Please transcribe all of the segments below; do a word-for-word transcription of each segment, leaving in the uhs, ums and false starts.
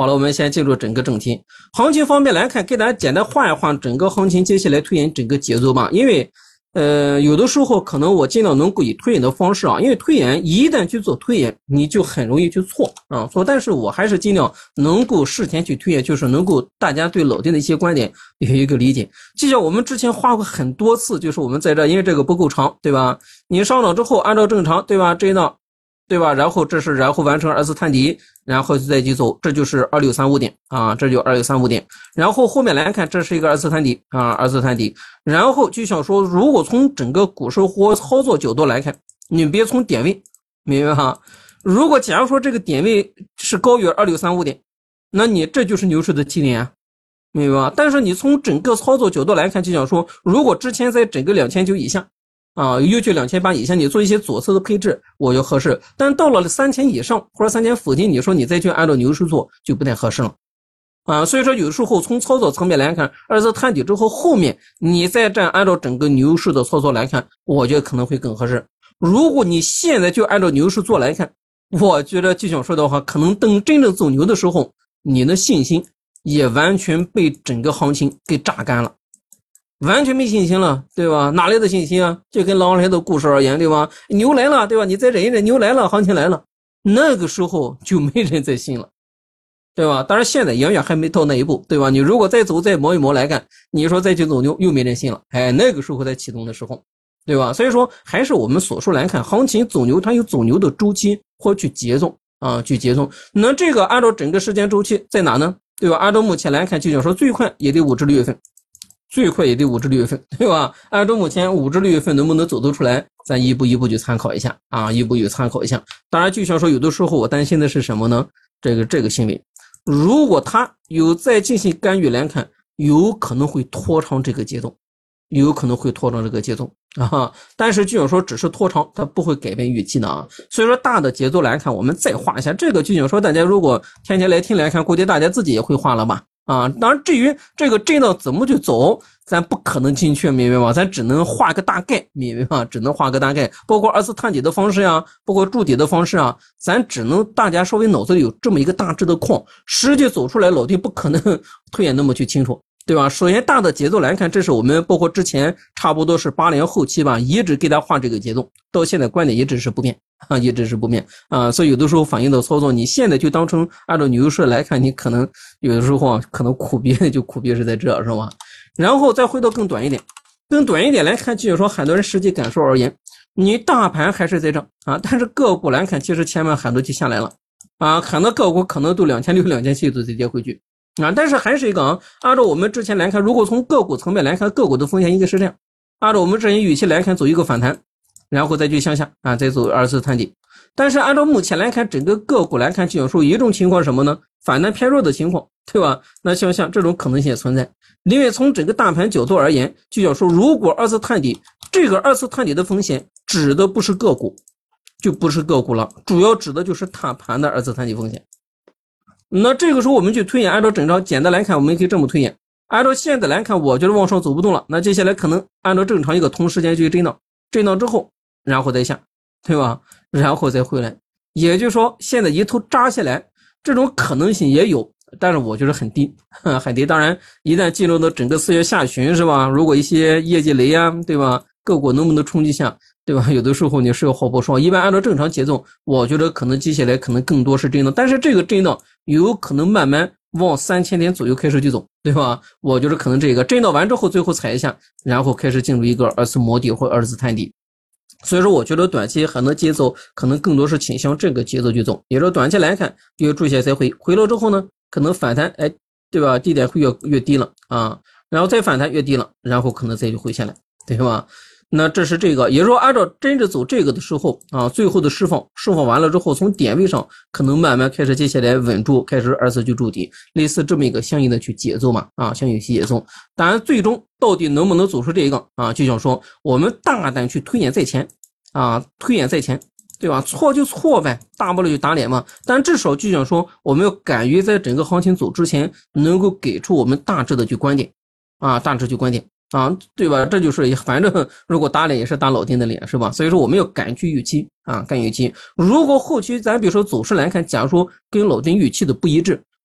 好了，我们先进入整个正题。行情方面来看，给大家简单画一画整个行情接下来推演整个节奏吧。因为呃，有的时候可能我尽量能够以推演的方式啊，因为推演一旦去做推演，你就很容易去错啊错。但是我还是尽量能够事前去推演，就是能够大家对老丁的一些观点有一个理解。就像我们之前画过很多次，就是我们在这，因为这个不够长，对吧？你上涨之后按照正常，对吧？这一档。对吧？然后这是然后完成二次探底，然后再去走，这就是二六三五点啊，这就二六三五点。然后后面来看，这是一个二次探底啊，二次探底。然后就想说，如果从整个股市或操作角度来看，你别从点位，明白哈？如果假如说这个点位是高于二六三五点，那你这就是牛市的起点啊，明白吧？但是你从整个操作角度来看，就想说，如果之前在整个两千九以下。啊，尤其两千八以下，你做一些左侧的配置，我就合适。但到了三千以上或者三千附近，你说你再去按照牛市做，就不太合适了。啊，所以说有时候从操作层面来看，二次探底之后，后面你再站按照整个牛市的操作来看，我觉得可能会更合适。如果你现在就按照牛市做来看，我觉得就想说的话，可能等真正走牛的时候，你的信心也完全被整个行情给榨干了。完全没信心了，对吧？哪来的信心啊？就跟狼来的故事而言，对吧？牛来了，对吧？你再忍一忍，牛来了，行情来了，那个时候就没人再信了，对吧？当然现在远远还没到那一步，对吧？你如果再走再磨一磨来干，你说再去走牛又没人信了，哎，那个时候才启动的时候，对吧？所以说还是我们所说来看，行情走牛它有走牛的周期或去节奏啊，去节奏。那这个按照整个时间周期在哪呢？对吧？按照目前来看，就想说最快也得五至六月份。最快也得五至六月份，对吧？按照目前五至六月份能不能走得出来，咱一步一步去参考一下啊，一步一步参考一下。当然，就像说有的时候我担心的是什么呢？这个这个行为，如果他有再进行干预来看，有可能会拖长这个节奏，有可能会拖长这个节奏啊。但是就想说只是拖长，它不会改变预期的啊。所以说大的节奏来看，我们再画一下这个。就想说大家如果天天来听来看，估计大家自己也会画了吧。啊，当然，至于这个震荡怎么去走，咱不可能精确，明白吗？咱只能画个大概，明白吗？只能画个大概，包括二次探底的方式啊，包括筑底的方式啊，咱只能大家稍微脑子里有这么一个大致的框，实际走出来，老弟不可能推演那么去清楚，对吧？首先大的节奏来看，这是我们包括之前差不多是八年后期吧，一直给大家画这个节奏，到现在观点一直是不变啊，一直是不变啊，所以有的时候反映的操作，你现在就当成按照牛市来看，你可能有的时候啊，可能苦逼就苦逼是在这，是吧？然后再回到更短一点，更短一点来看，就是说很多人实际感受而言，你大盘还是在这啊，但是个股来看，其实前面很多就下来了啊，很多个股可能都两千六、两千七都再跌回去。啊，但是还是一个啊，按照我们之前来看，如果从个股层面来看，个股的风险应该是这样，按照我们之前预期来看，走一个反弹，然后再去向下啊，再走二次探底。但是按照目前来看，整个个股来看，就想说一种情况什么呢？反弹偏弱的情况，对吧？那向下这种可能性也存在。另外，从整个大盘角度而言，就想说，如果二次探底，这个二次探底的风险指的不是个股，就不是个股了，主要指的就是大盘的二次探底风险。那这个时候我们去推演，按照整张简单来看，我们可以这么推演。按照现在来看，我觉得往上走不动了，那接下来可能按照正常一个同时间去震荡，震荡之后，然后再下，对吧？然后再回来，也就是说，现在一头扎下来，这种可能性也有，但是我觉得很低，很低。当然，一旦进入到整个四月下旬，是吧？如果一些业绩雷啊，对吧？个股能不能冲击下，对吧？有的时候你是有好不说，一般按照正常节奏，我觉得可能接下来可能更多是震荡，但是这个震荡有可能慢慢往三千点左右开始去走，对吧？我觉得可能这个震荡完之后，最后踩一下，然后开始进入一个二次磨底或二次探底。所以说，我觉得短期很多节奏可能更多是倾向这个节奏去走。也就是短期来看，越注意些再回，回了之后呢，可能反弹，哎，对吧？低点会越越低了啊，然后再反弹越低了，然后可能再就回下来，对吧？那这是这个，也就是说按照真正走这个的时候啊，最后的释放释放完了之后，从点位上可能慢慢开始接下来稳住，开始二次去筑底，类似这么一个相应的去节奏嘛啊，相应去节奏。当然最终到底能不能走出这个啊，就想说我们大胆去推演在前啊，推演在前，对吧？错就错呗，大不了就打脸嘛。但至少就想说，我们要敢于在整个行情走之前，能够给出我们大致的去观点啊，大致去观点。啊，对吧？这就是反正如果打脸也是打老丁的脸，是吧？所以说我们要敢去预期啊，敢预期。如果后期咱比如说走势来看，假如说跟老丁预期的不一致，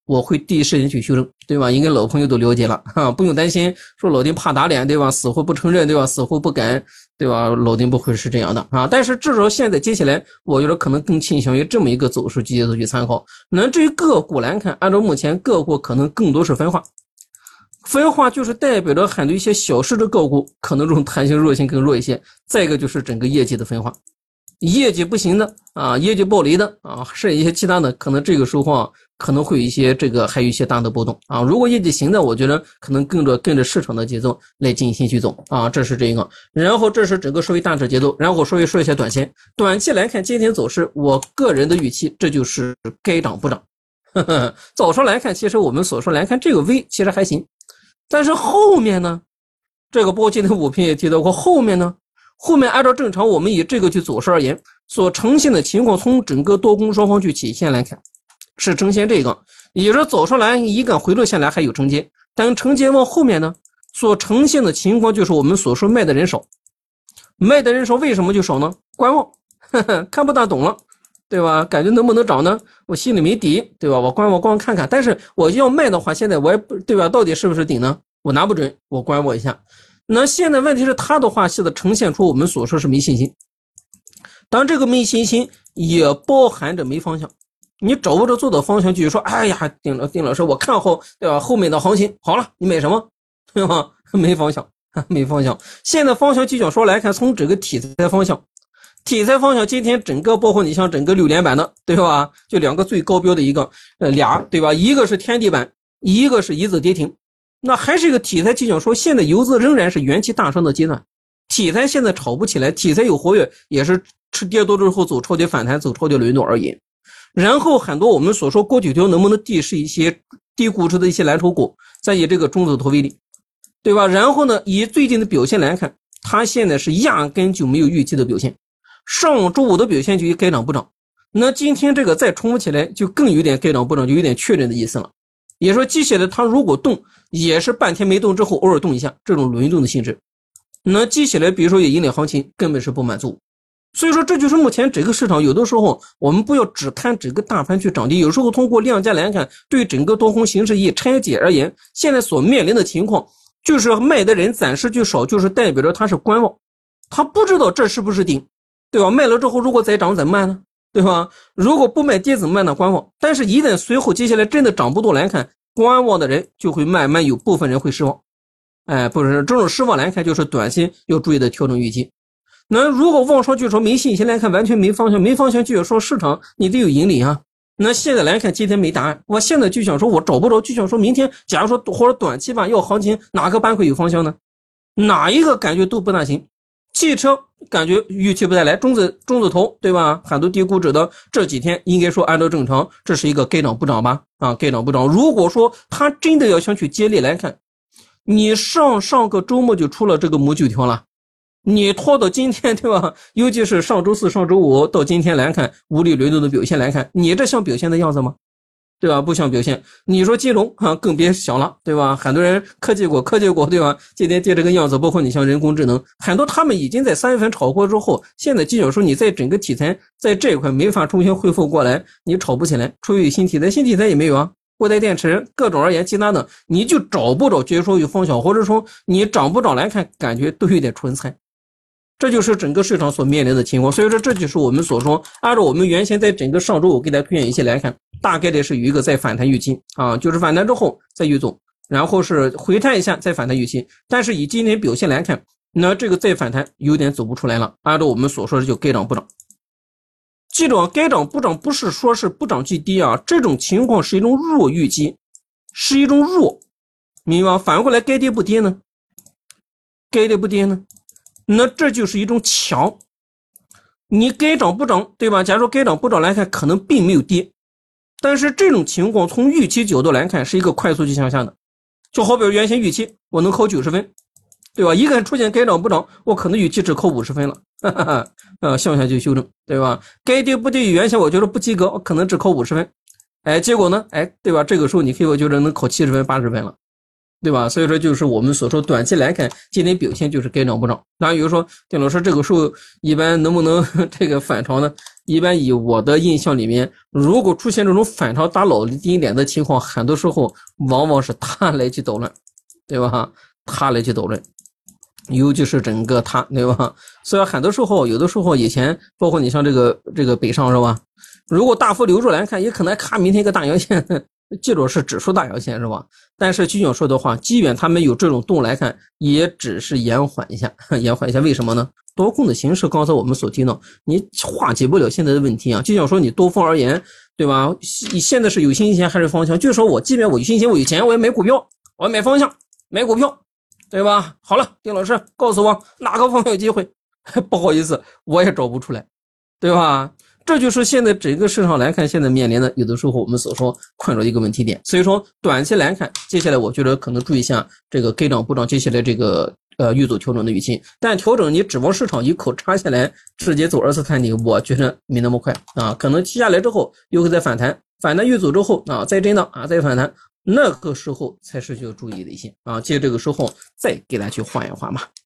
我会第一时间去修正，对吧？应该老朋友都了解了哈，不用担心说老丁怕打脸，对吧？死活不承认，对吧？死活不改，对吧？老丁不会是这样的啊。但是至少现在接下来，我觉得可能更倾向于这么一个走势节奏去参考。那至于个股来看，按照目前个股可能更多是分化，分化就是代表着很多一些小市的个股可能这种弹性弱性更弱一些，再一个就是整个业绩的分化。业绩不行的啊，业绩暴雷的啊，甚至一些其他的，可能这个时候啊，可能会有一些这个还有一些大的波动啊。如果业绩行的，我觉得可能跟着跟着市场的节奏来进行去走啊，这是这个。然后这是整个稍微大致节奏，然后稍微说一下短线。短期来看今天走势，我个人的预期这就是该涨不涨。呵呵，早上来看，其实我们所说来看这个 V 其实还行，但是后面呢，这个包括今天五评也提到过，后面呢？后面按照正常我们以这个去走势而言，所呈现的情况从整个多空双方去体现来看，是呈现这个，也就是走上来一个回落下来还有承接，但承接往后面呢，所呈现的情况就是我们所说卖的人少，卖的人少为什么就少呢？观望，呵呵，看不大懂了，对吧？感觉能不能涨呢？我心里没底，对吧？我观望光看看，但是我要卖的话，现在我也不对吧？到底是不是顶呢？我拿不准，我观望一下。那现在问题是他的话现在呈现出我们所说是没信心，当然这个没信心也包含着没方向，你找不着做的方向，就是说哎呀丁老丁老师我看好对吧后面的行情，好了你买什么对吧？没方向没方向。现在方向就想说来看，从整个题材方向题材方向今天整个包括你像整个六连板的对吧，就两个最高标的一个呃俩对吧，一个是天地板，一个是一字跌停，那还是一个题材就想说现在游资仍然是元气大伤的阶段，题材现在炒不起来，题材有活跃也是吃跌多之后走超跌反弹，走超跌轮动而已。然后很多我们所说过九条能不能地是一些低估值的一些蓝筹股，再以这个中字头为例，对吧？然后呢以最近的表现来看，它现在是压根就没有预期的表现，上周五的表现就该涨不涨，那今天这个再重复起来就更有点该涨不涨，就有点确认的意思了。也说接下来它如果动也是半天没动之后偶尔动一下，这种轮动的性质，那接下来比如说也引领行情根本是不满足。所以说这就是目前整个市场有的时候我们不要只看整个大盘去涨跌，有时候通过量价来看，对整个多空形势一拆解而言，现在所面临的情况就是卖的人暂时就少，就是代表着他是观望，他不知道这是不是顶，对吧？卖了之后如果再涨怎么办呢？对吧？如果不卖跌怎么办呢？观望。但是一旦随后接下来真的涨不动来看，观望的人就会慢慢有部分人会失望。哎，不是这种失望来看，就是短期要注意的调整预期。那如果往上就说没信心来看，完全没方向，没方向就要说市场你得有引领啊。那现在来看今天没答案，我现在就想说我找不着，就想说明天假如说或者短期吧要行情，哪个板块有方向呢？哪一个感觉都不大行。汽车感觉预期不再来，中字中字头对吧？很多低估值的这几天应该说按照正常，这是一个该涨不涨吧？啊，该涨不涨。如果说他真的要想去接力来看，你上上个周末就出了这个母九条了，你拖到今天对吧？尤其是上周四、上周五到今天来看，无力轮动的表现来看，你这像表现的样子吗？对吧？不像表现。你说金融啊，更别想了，对吧？很多人科技股、科技股，对吧？今天跌这个样子，包括你像人工智能，很多他们已经在三月份炒过之后，现在就想说你在整个题材在这一块没法重新恢复过来，你炒不起来，除非有新题材，新题材也没有啊。固态电池各种而言，其他的你就找不着，觉得说有方向，或者说你涨不涨来看，感觉都有点纯菜。这就是整个市场所面临的情况，所以说这就是我们所说，按照我们原先在整个上周我给大家推荐一些来看，大概率是有一个再反弹预期啊，就是反弹之后再预走，然后是回探一下再反弹预期。但是以今天表现来看，那这个再反弹有点走不出来了，按照我们所说的就该涨不涨。记住，该涨不涨不是说是不涨即跌啊，这种情况是一种弱预期，是一种弱，明白吗？反过来该跌不跌呢？该跌不跌呢？那这就是一种强，你该涨不涨，对吧？假如说该涨不涨来看，可能并没有跌，但是这种情况从预期角度来看是一个快速去向下的，就好比原先预期我能考九十分，对吧？一旦出现该涨不涨，我可能预期只考五十分了，哈哈哈，呃，向下就修正，对吧？该跌不跌，原先我觉得不及格，我可能只考五十分，哎，结果呢，哎，对吧？这个时候你可以我觉得能考七十分、八十分了。 对吧？所以说就是我们所说短期来看今天表现就是该涨不涨。当然有人说丁老师这个时候一般能不能这个反超呢？一般以我的印象里面，如果出现这种反超打老低点的情况，很多时候往往是他来去捣乱，对吧？他来去捣乱，尤其是整个他，对吧？所以很多时候有的时候以前包括你像这个这个北上是吧？如果大幅流入来看，也可能看明天一个大阳线，记住是指数大阳线是吧？但是就像说的话，即便他们有这种动来看，也只是延缓一下，延缓一下。为什么呢？多空的形式，刚才我们所提到，你化解不了现在的问题啊。就像说你多方而言，对吧？你现在是有新钱还是方向？就是说我即便我有新钱，我有钱，我也买股票，我要买方向，买股票，对吧？好了，丁老师告诉我哪个方向有机会？不好意思，我也找不出来，对吧？这就是现在整个市场来看，现在面临的有的时候我们所说困扰的一个问题点。所以说短期来看，接下来我觉得可能注意一下这个该涨不涨，接下来这个呃预走调整的预期。但调整你指望市场一口插下来直接走二次探底，我觉得没那么快啊，可能接下来之后又会再反弹，反弹预走之后啊再震荡啊再反弹，那个时候才是需要注意的一些啊，借这个时候再给大家去换一换嘛。